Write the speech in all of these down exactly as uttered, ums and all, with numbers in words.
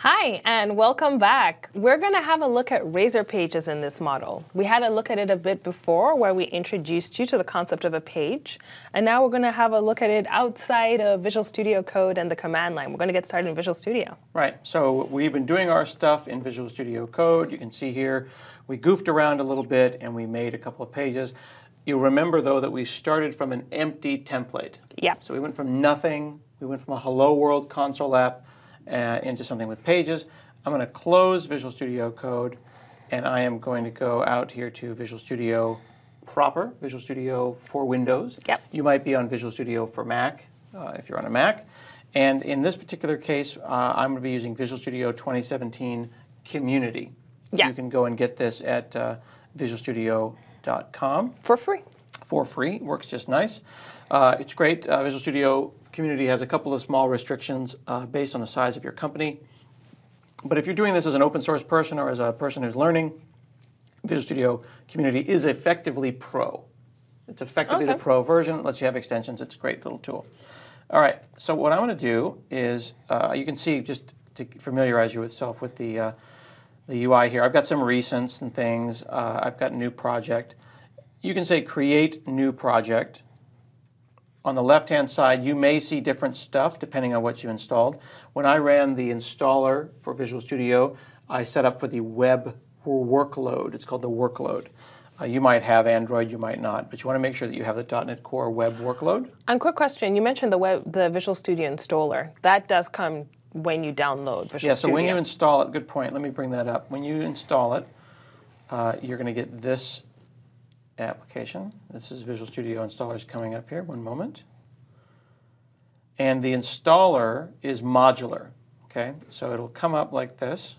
Hi, and welcome back. We're going to have a look at Razor Pages in this model. We had a look at it a bit before where we introduced you to the concept of a page, and now we're going to have a look at it outside of Visual Studio Code and the command line. We're going to get started in Visual Studio. Right, so we've been doing our stuff in Visual Studio Code. You can see here we goofed around a little bit and we made a couple of pages. You'll remember, though, that we started from an empty template. Yeah. So we went from nothing, we went from a Hello World console app uh, into something with pages. I'm going to close Visual Studio Code, and I am going to go out here to Visual Studio proper, Visual Studio for Windows. Yep. You might be on Visual Studio for Mac, uh, if you're on a Mac. And in this particular case, uh, I'm going to be using Visual Studio twenty seventeen Community. Yeah. You can go and get this at uh, visual studio dot com. For free. For free. Works just nice. Uh, it's great. Uh, Visual Studio Community has a couple of small restrictions uh, based on the size of your company. But if you're doing this as an open source person or as a person who's learning, Visual Studio Community is effectively pro. It's effectively Okay. the pro version. It lets you have extensions. It's a great little tool. All right. So what I'm going to do is, uh, you can see, just to familiarize yourself with the uh, the U I here. I've got some recents and things. Uh, I've got new project. You can say create new project. On the left-hand side, you may see different stuff depending on what you installed. When I ran the installer for Visual Studio, I set up for the web workload. It's called the workload. Uh, you might have Android, you might not, but you want to make sure that you have the dot net Core web workload. And quick question, you mentioned the web, the Visual Studio installer. That does come when you download Visual Yeah, so Studio. when you install it, good point, let me bring that up. When you install it, uh, you're going to get this application. This is Visual Studio installers coming up here, one moment. And the installer is modular, okay? So it'll come up like this.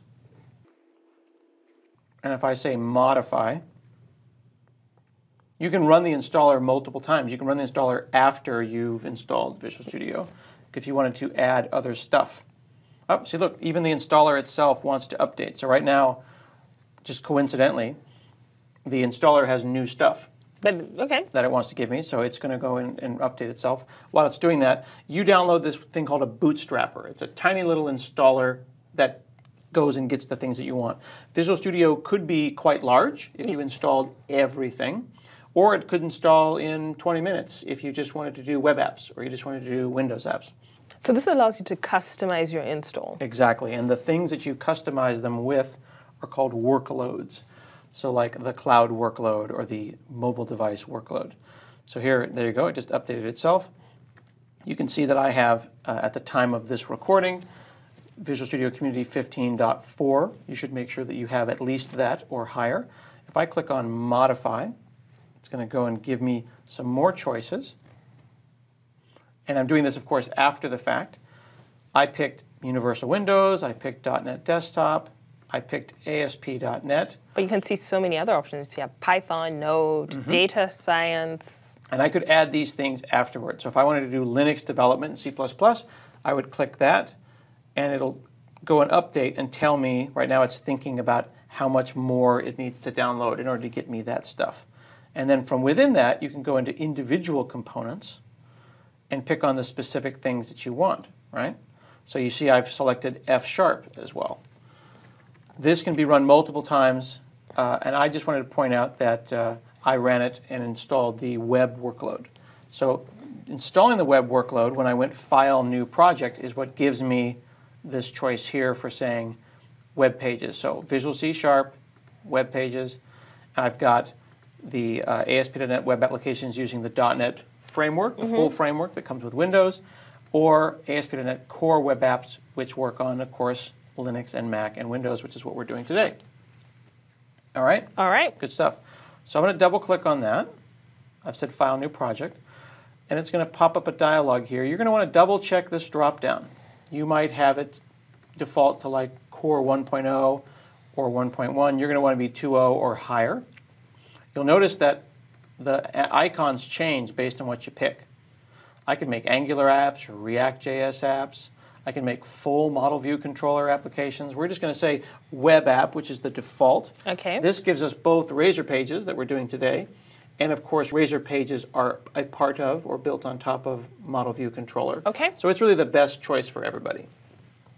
And if I say modify, you can run the installer multiple times. You can run the installer after you've installed Visual Studio if you wanted to add other stuff. Oh, see, look, even the installer itself wants to update. So right now, just coincidentally, the installer has new stuff But, okay. that it wants to give me, so it's going to go in and update itself. While it's doing that, you download this thing called a bootstrapper. It's a tiny little installer that goes and gets the things that you want. Visual Studio could be quite large if you installed everything, or it could install in twenty minutes if you just wanted to do web apps or you just wanted to do Windows apps. So this allows you to customize your install. Exactly, and the things that you customize them with are called workloads. So like the cloud workload or the mobile device workload. So here, there you go, it just updated itself. You can see that I have, uh, at the time of this recording, Visual Studio Community fifteen point four. You should make sure that you have at least that or higher. If I click on Modify, it's going to go and give me some more choices. And I'm doing this, of course, after the fact. I picked Universal Windows, I picked dot net Desktop, I picked A S P dot net. But you can see so many other options. You have Python, Node, Mm-hmm. data science. And I could add these things afterwards. So if I wanted to do Linux development in C plus plus, I would click that, and it'll go and update and tell me, right now it's thinking about how much more it needs to download in order to get me that stuff. And then from within that, you can go into individual components and pick on the specific things that you want, right? So you see I've selected F sharp as well. This can be run multiple times, uh, and I just wanted to point out that uh, I ran it and installed the web workload. So installing the web workload, when I went File, New Project, is what gives me this choice here for saying web pages. So Visual C Sharp, web pages, and I've got the uh, A S P dot net web applications using the dot net framework, the mm-hmm. full framework that comes with Windows, or A S P dot net Core web apps, which work on, of course, Linux and Mac and Windows, which is what we're doing today. All right? All right. Good stuff. So I'm going to double click on that. I've said File, New Project. And it's going to pop up a dialog here. You're going to want to double check this drop down. You might have it default to like Core one point oh or one point one. You're going to want to be two point oh or higher. You'll notice that the icons change based on what you pick. I can make Angular apps or React J S apps. I can make full model view controller applications. We're just going to say web app, which is the default. Okay. This gives us both Razor Pages that we're doing today, and of course Razor Pages are a part of or built on top of model view controller. Okay. So it's really the best choice for everybody.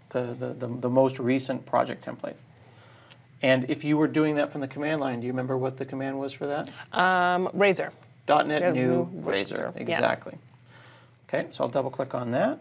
the, the, the, the most recent project template. And if you were doing that from the command line, do you remember what the command was for that? Um, Razor. .NET Yeah, new new Razor. Razor, yeah. Exactly. Okay, so I'll double click on that.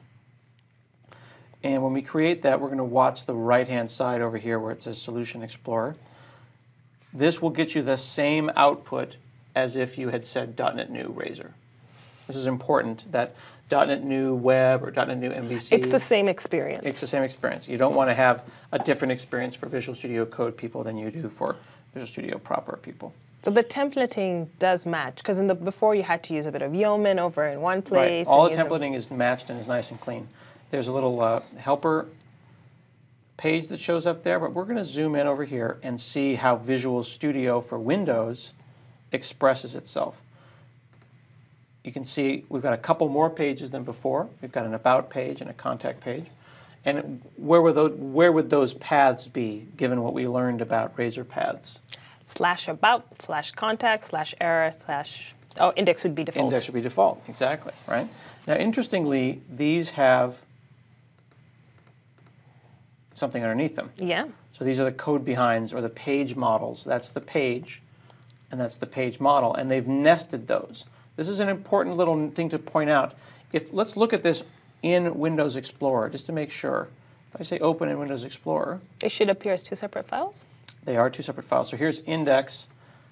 And when we create that, we're going to watch the right-hand side over here where it says Solution Explorer. This will get you the same output as if you had said .NET New Razor. This is important, that .NET New Web or .NET New M V C. It's the same experience. It's the same experience. You don't want to have a different experience for Visual Studio Code people than you do for Visual Studio Proper people. So the templating does match, because in the before you had to use a bit of Yeoman over in one place. Right. All and the use templating is matched and is nice and clean. There's a little uh, helper page that shows up there, but we're going to zoom in over here and see how Visual Studio for Windows expresses itself. You can see we've got a couple more pages than before. We've got an About page and a Contact page. And where would those, where would those paths be, given what we learned about Razor paths? Slash About, slash Contact, slash Error, slash... Oh, index would be default. Index would be default, exactly, right? Now, interestingly, these have something underneath them. Yeah. So these are the code behinds or the page models. That's the page, and that's the page model, and they've nested those. This is an important little thing to point out. If let's look at this in Windows Explorer, just to make sure. If I say open in Windows Explorer, They should appear as two separate files? they are two separate files. So here's index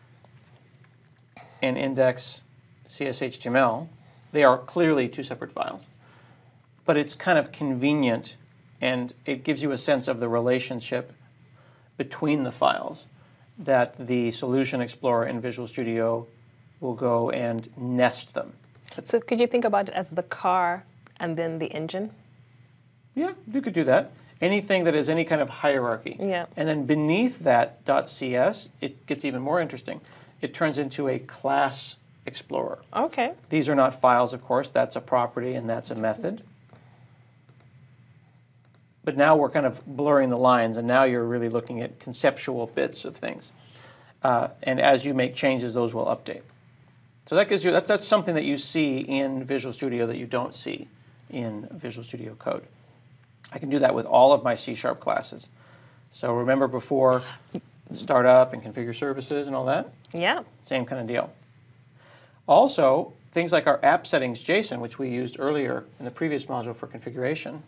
and index C S H T M L. They are clearly two separate files. But it's kind of convenient, and it gives you a sense of the relationship between the files, that the Solution Explorer in Visual Studio will go and nest them. So could you think about it as the car and then the engine? Yeah, you could do that. Anything that is any kind of hierarchy. Yeah. And then beneath that .cs, it gets even more interesting. It turns into a class explorer. Okay. These are not files, of course. That's a property and that's a method. But now we're kind of blurring the lines, and now you're really looking at conceptual bits of things. Uh, and as you make changes, those will update. So that gives you that's, that's something that you see in Visual Studio that you don't see in Visual Studio Code. I can do that with all of my C Sharp classes. So remember before startup and configure services and all that? Yeah. Same kind of deal. Also, things like our app settings JSON, which we used earlier in the previous module for configuration.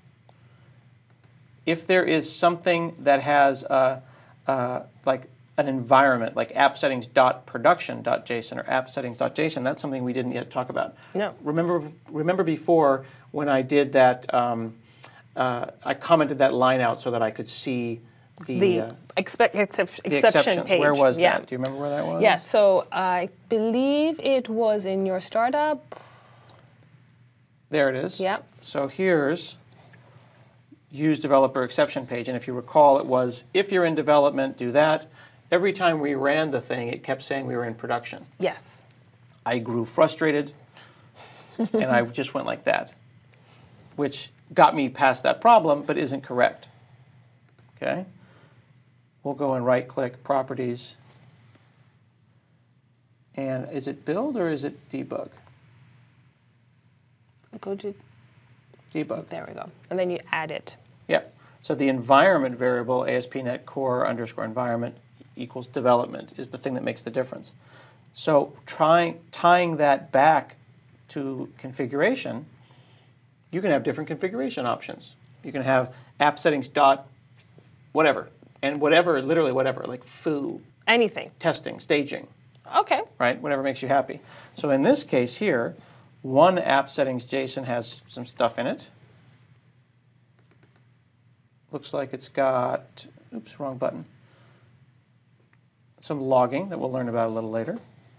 If there is something that has uh, uh, like an environment, like app settings.production.json or app settings.json, that's something we didn't yet talk about. No. Remember, remember before when I did that, um, uh, I commented that line out so that I could see the, The uh, expect, excep- the exception exceptions. page. Where was yeah. that? Do you remember where that was? Yeah, so I believe it was in your startup. There it is. Yeah. So here's use developer exception page. And if you recall, it was, if you're in development, do that. Every time we ran the thing, it kept saying we were in production. Yes. I grew frustrated, and I just went like that, which got me past that problem, but isn't correct. Okay? We'll go and right-click Properties. And is it Build or is it Debug? Go to, Debug. there we go. And then you add it. Yeah. So the environment variable, A S P dot NET Core underscore environment equals development, is the thing that makes the difference. So trying tying that back to configuration, you can have different configuration options. You can have app settings dot whatever, and whatever, literally whatever, like foo, Anything. testing, staging, Okay. right? Whatever makes you happy. So in this case here, one app settings JSON has some stuff in it. Looks like it's got, oops, wrong button. Some logging that we'll learn about a little later.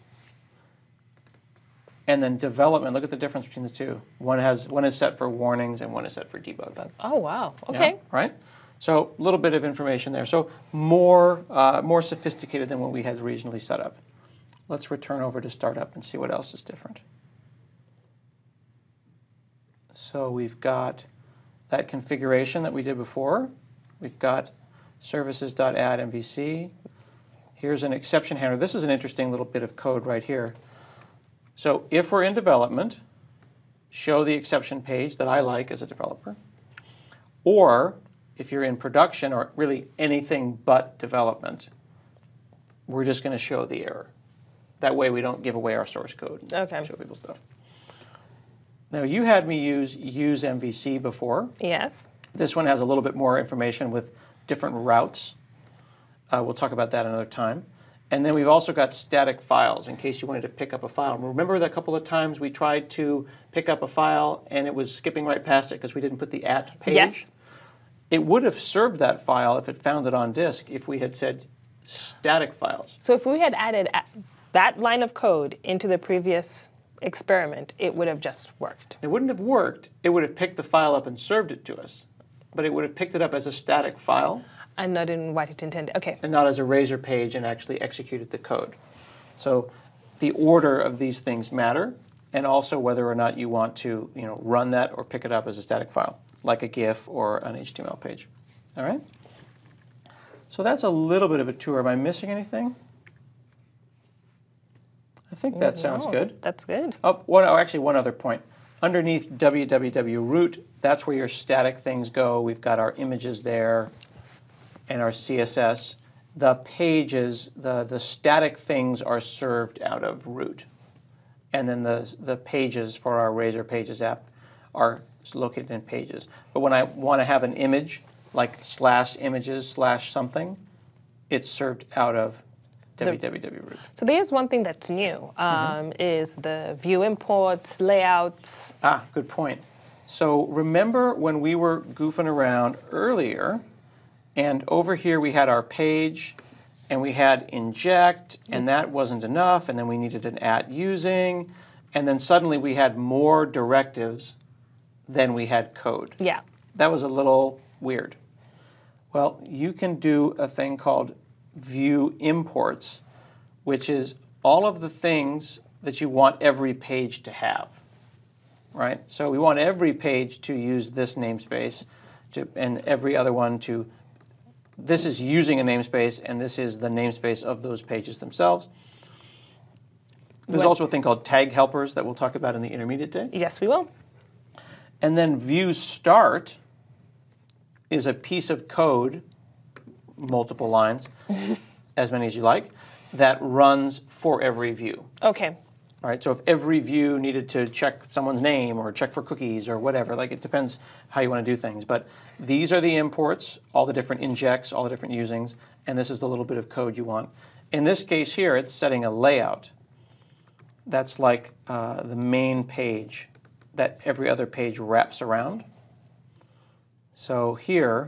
And then development, look at the difference between the two. One has one is set for warnings and one is set for debug. Oh, wow. Okay. Yeah, right? So a little bit of information there. So more, uh, more sophisticated than what we had originally set up. Let's return over to startup and see what else is different. So we've got that configuration that we did before. We've got services.add M V C. Here's an exception handler. This is an interesting little bit of code right here. So if we're in development, show the exception page that I like as a developer. Or if you're in production or really anything but development, we're just going to show the error. That way we don't give away our source code and Okay. show people stuff. Now, you had me use use M V C before. Yes. This one has a little bit more information with different routes. Uh, we'll talk about that another time. And then we've also got static files in case you wanted to pick up a file. Remember the couple of times we tried to pick up a file and it was skipping right past it because we didn't put the at page? Yes. It would have served that file if it found it on disk if we had said static files. So if we had added a- that line of code into the previous experiment, it would have just worked. It wouldn't have worked. It would have picked the file up and served it to us. But it would have picked it up as a static file. And not in what it intended. Okay. And not as a Razor page and actually executed the code. So the order of these things matter, and also whether or not you want to, you know, run that or pick it up as a static file, like a GIF or an H T M L page. All right? So that's a little bit of a tour. Am I missing anything? I think that sounds No, good. That's good. Oh, one, oh, actually, one other point. Underneath www root, that's where your static things go. We've got our images there and our C S S. The pages, the, the static things are served out of root. And then the, the pages for our Razor Pages app are located in pages. But when I want to have an image, like slash images slash something, it's served out of www root. So there's one thing that's new, um, mm-hmm. is the view imports, layouts. Ah, good point. So remember when we were goofing around earlier, and over here we had our page, and we had inject, and that wasn't enough, and then we needed an at using, and then suddenly we had more directives than we had code. Yeah. That was a little weird. Well, you can do a thing called view imports, which is all of the things that you want every page to have, right? So we want every page to use this namespace, to, and every other one to, this is using a namespace, and this is the namespace of those pages themselves. There's What? also a thing called tag helpers that we'll talk about in the intermediate day. Yes, we will. And then view start is a piece of code, multiple lines, as many as you like, that runs for every view. Okay. All right, so if every view needed to check someone's name or check for cookies or whatever, like it depends how you want to do things. But these are the imports, all the different injects, all the different usings, and this is the little bit of code you want. In this case here, it's setting a layout. That's like uh, the main page that every other page wraps around. So here,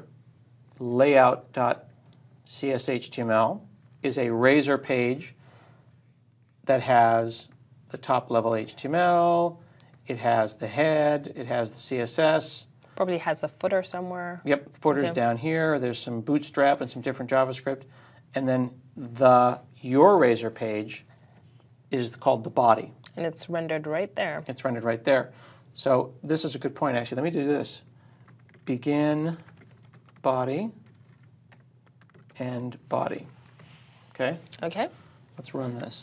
layout.cshtml is a Razor page that has the top level H T M L, it has the head, it has the C S S. Probably has a footer somewhere. Yep, footer's Okay. down here. There's some Bootstrap and some different JavaScript. And then the Your Razor page is called the body. And it's rendered right there. It's rendered right there. So this is a good point, actually. Let me do this. Begin body and body. Okay, Okay. let's run this.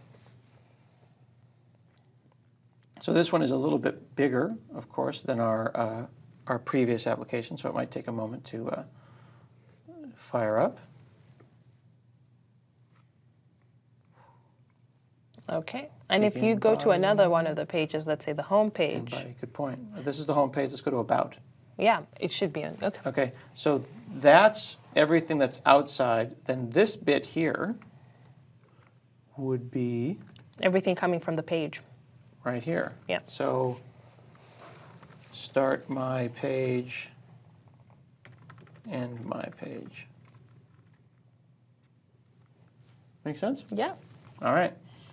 So this one is a little bit bigger, of course, than our uh, our previous application, so it might take a moment to uh, fire up. Okay. And if Begin you go to body. another one of the pages, let's say the home And page. body, good point. This is the home page. Let's go to About. Yeah, it should be on. Okay. Okay, so that's everything that's outside. Then this bit here would be Everything coming from the page. right here. Yeah. So start my page, end my page. Make sense? Yeah. All right.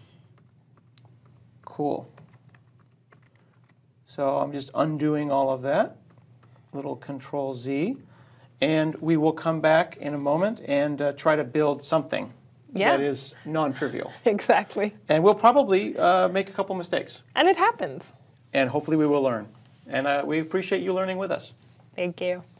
Cool. So I'm just undoing all of that. Little Control Z. And we will come back in a moment and uh, try to build something Yeah. that is non-trivial. Exactly. And we'll probably uh, make a couple mistakes. And it happens. And hopefully we will learn. And uh, we appreciate you learning with us. Thank you.